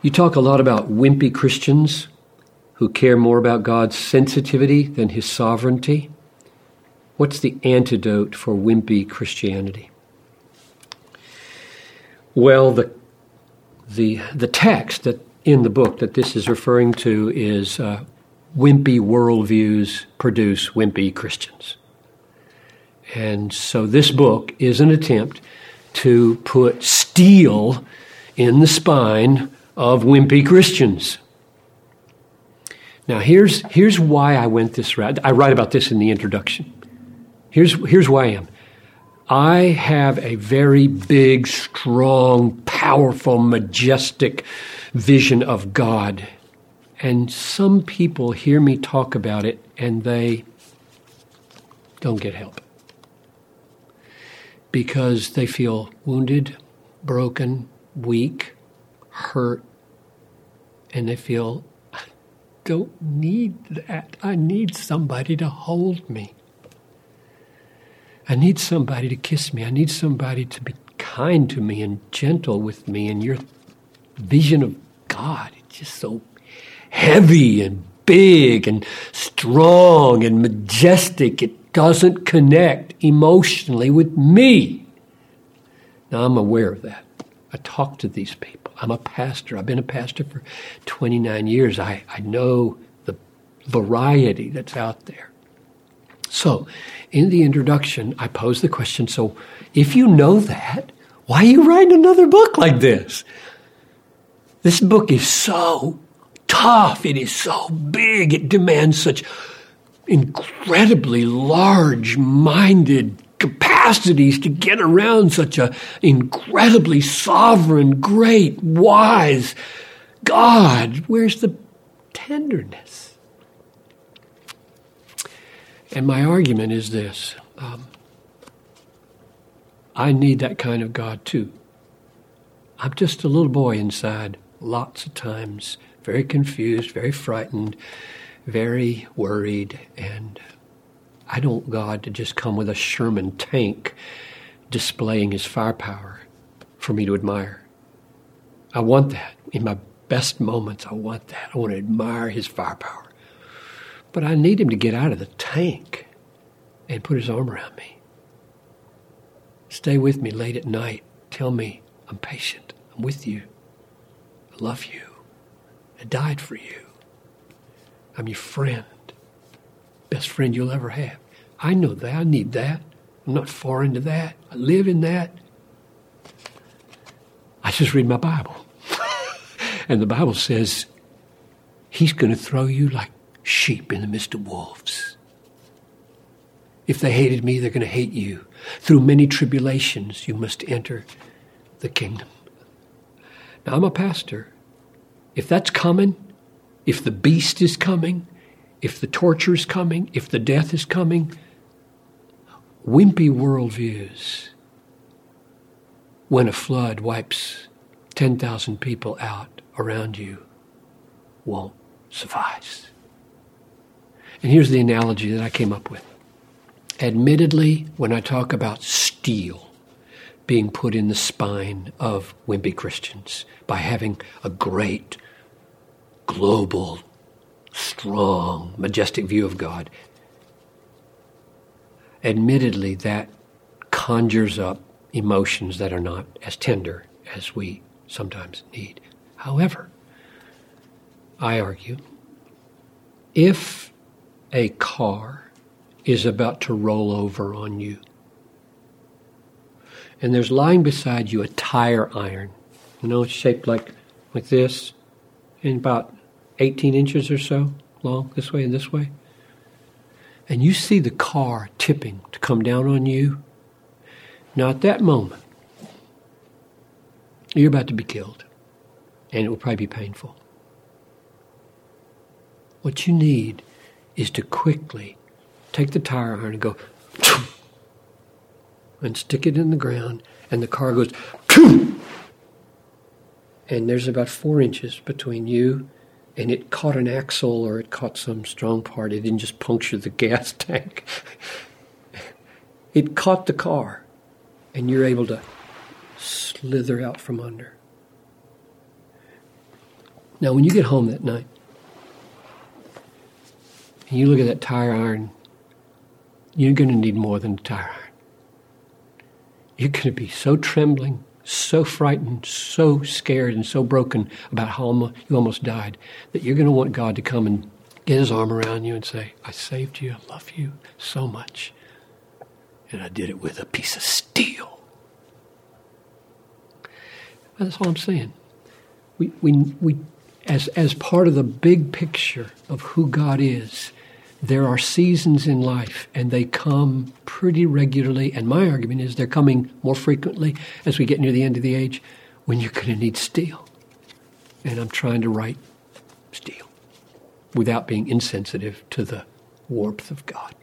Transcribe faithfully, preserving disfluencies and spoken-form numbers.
You talk a lot about wimpy Christians who care more about God's sensitivity than his sovereignty. What's the antidote for wimpy Christianity? Well, the the the text that in the book that this is referring to is uh, wimpy worldviews produce wimpy Christians. And so this book is an attempt to put steel in the spine of wimpy Christians. Now, here's here's why I went this route. I write about this in the introduction. Here's here's who I am. I have a very big, strong, powerful, majestic vision of God. And some people hear me talk about it and they don't get help. Because they feel wounded, broken, weak, hurt, and they feel, I don't need that. I need somebody to hold me. I need somebody to kiss me. I need somebody to be kind to me and gentle with me. And your vision of God is just so heavy and big and strong and majestic. It doesn't connect emotionally with me. Now, I'm aware of that. I talk to these people. I'm a pastor. I've been a pastor for twenty-nine years. I, I know the variety that's out there. So, in the introduction, I pose the question, so if you know that, why are you writing another book like this? This book is so tough. It is so big. It demands such incredibly large-minded capacities to get around such an incredibly sovereign, great, wise God. Where's the tenderness? And my argument is this. Um, I need that kind of God too. I'm just a little boy inside, lots of times, very confused, very frightened, very worried, and I don't want God to just come with a Sherman tank displaying his firepower for me to admire. I want that. In my best moments, I want that. I want to admire his firepower. But I need him to get out of the tank and put his arm around me. Stay with me late at night. Tell me I'm patient. I'm with you. I love you. I died for you. I'm your friend. Best friend you'll ever have. I know that. I need that. I'm not foreign to that. I live in that. I just read my Bible. And the Bible says he's going to throw you like sheep in the midst of wolves. If they hated me, they're going to hate you. Through many tribulations, you must enter the kingdom. Now, I'm a pastor. If that's coming, if the beast is coming, if the torture is coming, if the death is coming, wimpy worldviews, when a flood wipes ten thousand people out around you, won't suffice. And here's the analogy that I came up with. Admittedly, when I talk about steel being put in the spine of wimpy Christians by having a great, global, strong, majestic view of God, admittedly that conjures up emotions that are not as tender as we sometimes need. However, I argue, if a car is about to roll over on you, and there's lying beside you a tire iron, you know, it's shaped like like this, and about eighteen inches or so long, this way and this way, and you see the car tipping to come down on you, now at that moment, you're about to be killed, and it will probably be painful. What you need is to quickly take the tire iron and go and stick it in the ground, and the car goes and there's about four inches between you and it caught an axle or it caught some strong part. It didn't just puncture the gas tank. It caught the car, and you're able to slither out from under. Now, when you get home that night, and you look at that tire iron, you're going to need more than a tire iron. You're going to be so trembling, so frightened, so scared, and so broken about how you almost died that you're going to want God to come and get his arm around you and say, I saved you, I love you so much, and I did it with a piece of steel. Well, that's all I'm saying. We, we, we, as, as part of the big picture of who God is, there are seasons in life, and they come pretty regularly, and my argument is they're coming more frequently as we get near the end of the age, when you're going to need steel. And I'm trying to write steel without being insensitive to the warmth of God.